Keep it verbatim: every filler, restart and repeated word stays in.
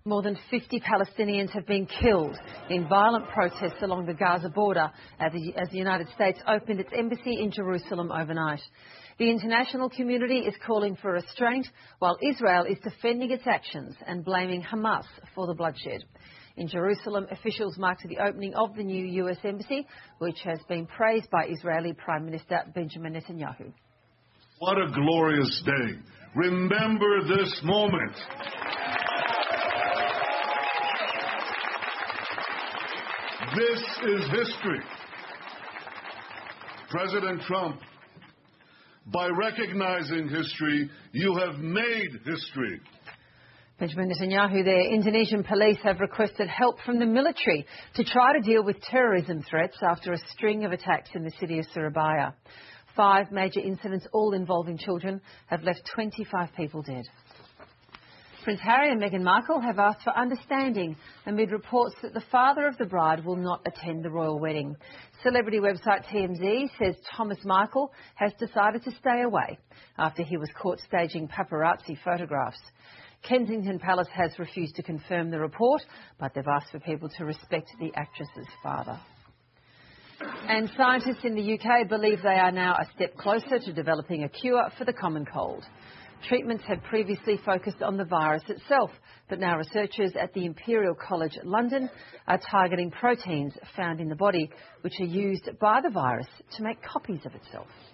More than fifty Palestinians have been killed in violent protests along the Gaza border as the, as the United States opened its embassy in Jerusalem overnight. The international community is calling for restraint, while Israel is defending its actions and blaming Hamas for the bloodshed. In Jerusalem, officials marked the opening of the new U S embassy, which has been praised by Israeli Prime Minister Benjamin Netanyahu. What a glorious day. Remember this moment. This is history. President Trump, by recognizing history, you have made history. Benjamin Netanyahu there. Indonesian police have requested help from the military to try to deal with terrorism threats after a string of attacks in the city of Surabaya. Five major incidents, all involving children, have left twenty-five people dead. Prince Harry and Meghan Markle have asked for understanding amid reports that the father of the bride will not attend the royal wedding. Celebrity website T M Z says Thomas Markle has decided to stay away after he was caught staging paparazzi photographs. Kensington Palace has refused to confirm the report, but they've asked for people to respect the actress's father. And scientists in the U K believe they are now a step closer to developing a cure for the common cold. Treatments had previously focused on the virus itself, but now researchers at the Imperial College London are targeting proteins found in the body, which are used by the virus to make copies of itself.